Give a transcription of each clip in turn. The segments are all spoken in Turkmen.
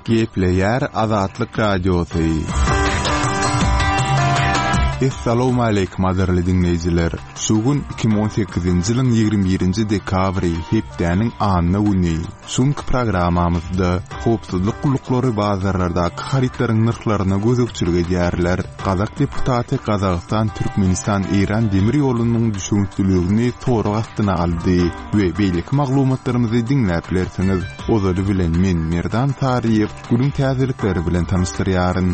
Gepleyer Azatlyk Radiosu. Assalamu alaykum aderli dinleyijiler. Şugun 2018-nji ýylyň 21-nji dekabry hepdäniň anyny güni. Şunky programamyzda howpsuzlyk gullukları bazarlardaky haritlaryň nyrklaryna gözükçülük edýärler. Gazak deputaty Gazakystan, Türkmenistan, Iran demir ýolunyň düşünçlüligini toru astyna aldy we beýlik maglumatlarymyzy dinläp bilersiňiz. Ozary bilen men Merdan Tariýew günüň täzelikleri bilen tanışdyrýaryn.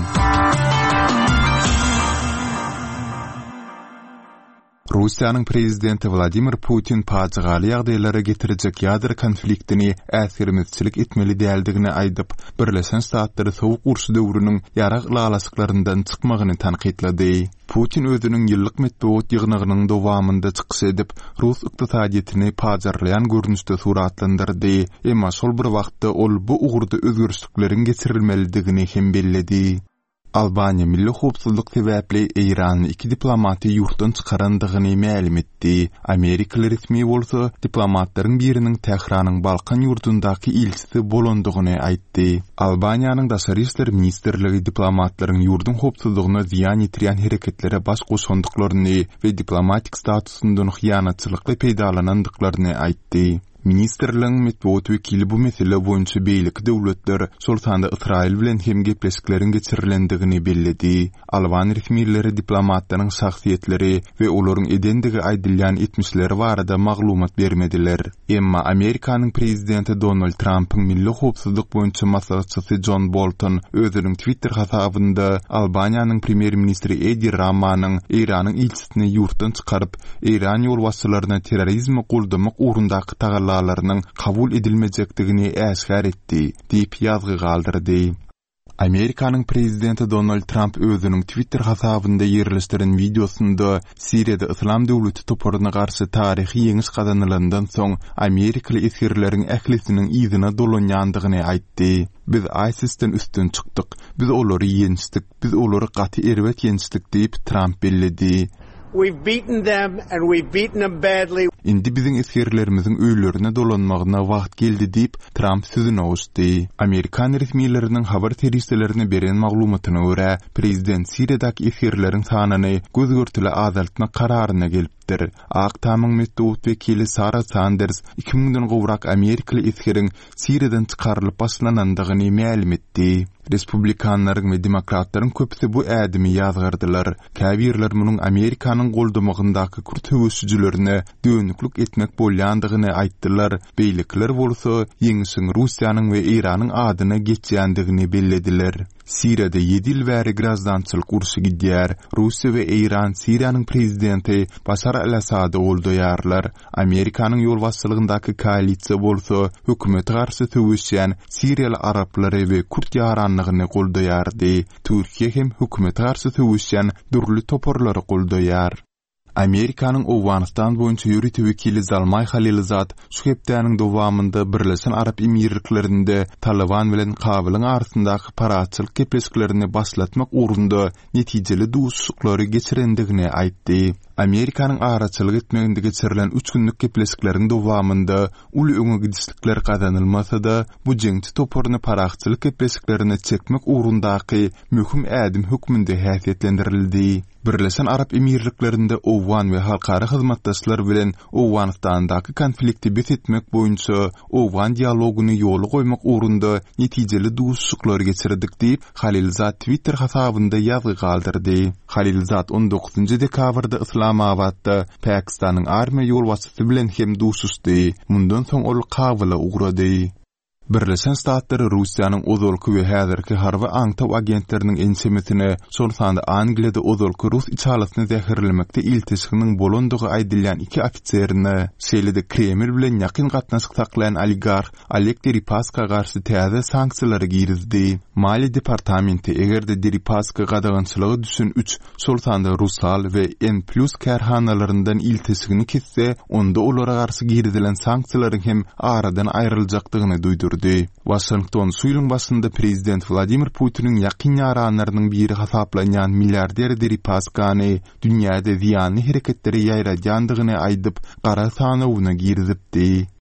Russiýanyň prezidenti Vladimir Putin paçygaly ýagdaýlara getirecek ýadyr konfliktini äsirmezçilik etmeli däldigini aýdyp, Birleşen Ştatlar sowuk urşy döwrüniň ýarak lalasyklaryndan çykmagyny tanqidlady. Putin özüniň ýyllyk medeniýet ýygnagynyň dowamynda çykyş edip, Rus ykdysadyetini pajarlayan görnüşde suratlandyrdy. Emma şol bir wagtda ol bu ugurda özgürçlikleriň geçirilmelidigini hem belledi. Albaniya milli howpsuzlyk sebäpli Iranyň iki diplomaty ýurtdan çykarandygyny ma'lum etdi. Amerikalı resmi bolsa diplomatlaryň biriniň Tehranyň Balkan ýurdundaky ilçisi bolandygyny aýtdy. Albaniýanyň daşary işler ministrligi diplomatlaryň ýurdun howpsuzlygyna ziýan ýetirýän hereketlere baş goşandyklaryny we diplomatik statusundan hyýanatçylykly peýdalanandyklaryny aýtdy. Ministerliň medeniýet wekili bu mesele boýunça beýlik döwletler şol sanda Israil bilen hem gepleşikleriň geçirilendigini belledi. Alban resmiýetleri diplomatlaryň şahsiýetleri we olaryň edendigi aýdylýan etmişleri barada maglumat bermediler. Emma Amerikanyň prezidenti Donald Trump'yň milli howpsuzlyk boýunça maslahatçysy John Bolton özüniň Twitter hasabynda Albaniýanyň premier ministri Edi Ramanyň Iranyň ilçisini ýurtdan çykaryp, Iran ýolbaşçylaryna terrorizmi guldamak ugrundaky tagallarynyň kabul edilmejekdigini äsgär etdi, diýip ýazgy galdyrdy. Amerikanyň prezidenti Donald Trump özüniň Twitter hasabynda ýerleşdiren videosunda Siriýada Islam döwleti toparyna garşy taryhy ýeňiş kazanılandan soň Amerikaly esirleriň ählisiniň ýzyna dolanýandygyny aýtdy. Biz ISIS'den üstün çykdyk, biz olary ýenişdik, biz olary gaty erwet ýenişdik diýip Trump belledi. We've beaten them and we've beaten them badly. Indi biziň esirlerimiziň öýlerine dolanmagyna wagt geldi diýip Trump sözüne oşdy. Amerikan resmiýetleriniň habar teristlerini beren maglumatyna görä, prezident Siriýadaky esirleriň sanyny gözgörtüle azaltma kararyna gelipdir. Aktamyň medeniýet wekili Sarah Sanders 2000-den gowrak Amerikaly esiriň Siriýadan çykarylyp başlanandygyny ma'lum etdi. Respublikanlaryň we demokratlaryň köpüsi bu ädimi ýazgardylar. Käbirler munyň Amerikanyň goldamagyndaky kurt höwüsçülerini döwnüklik etmek bolýandygyny aýtdylar. Beýlikler bolsa ýeňişiň Russiýanyň we Iranyň adyna geçýändigini bellediler. Siriýada 7 ýyl bäri grazdançylyk urşy gidýär. Russiýa we Iran Siriýanyň prezidenti Bashar al-Assady goldaýarlar. Amerikanyň ýolbaşçylygyndaky koalisiýa bolsa hökümete garşy töwüşýän Siriýaly araplary we kurt ýaranlygyny goldaýardy. Türkiýe hem hökümete garşy töwüşýän dürli toporlary goldaýar. Amerikanyň Owganistan boýunça ýürütü wekili Zalmay Halilzad şu hepdäniň dowamynda Birleşen Arap Emirliklerinde Taliban bilen Kabylyň arasyndaky paraçylyk gepleşiklerini başlatmak ugrunda netijeli duşuklary geçirendigini aýtdy. Amerikanyň araçylyk etmeginde geçirilen 3 günlük gepleşikleriň dowamynda uly öňe gidişlikler kazanylmasa-da bu jeňçi toporyny paraçylyk gepleşiklerine çekmek ugrundaky möhüm ädim hökmünde häsiýetlendirildi. Birleşen Arap Emirliklerinde Owgan we halkara hyzmatdaşlar bilen Owganistandaky konflikti betitmek boýunça Owgan dialoguny ýoly goýmak ugrunda netijeli duşuklar geçirdik diýip Halilzad Twitter hasabynda ýazgy galdyrdy. Halilzad 19-njy dekabrda Islamabadda Pakistanyň armiýa ýolbaşçysy bilen hem duşuşdy. Mundan soň ol Kabyla ugrady. Birleşen Ştatlar Russiýanyň ozalky we häzirki harby aňtaw agentleriniň ensemetine şol sanda Angliýada ozalky Rus içalasyny zäherlemekde iltişiginiň bolandygy aýdylýan 2 ofitserini şeýlede Kreml bilen ýakyn gatnaşyk saklayan oligark Oleg Deripaska garşy täze sanksiýalary girizdi. Mali departamenti egerde Deripaska gadagançylygy düşün 3 şol sanda Rusal we N+ kerhanalaryndan iltişigini kesse, onda olara garşy girizilen sanksiýalaryň hem aradan aýryljakdygyny duýdurdy. Washington suýlyň başynda prezident Vladimir Putiniň ýakyn ýaranlarynyň biri hasaplanýan milliarder Deripaskany dünýäde ziýanly hereketleri ýaýraýandygyny aýdyp, gara sanawyna girizipdi.